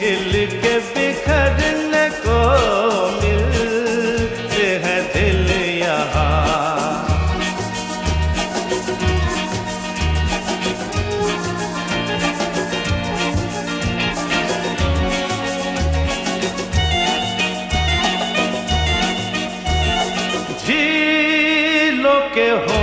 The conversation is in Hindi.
खिल के बिखरने को मिलते हैं दिल यहाँ। झीलों के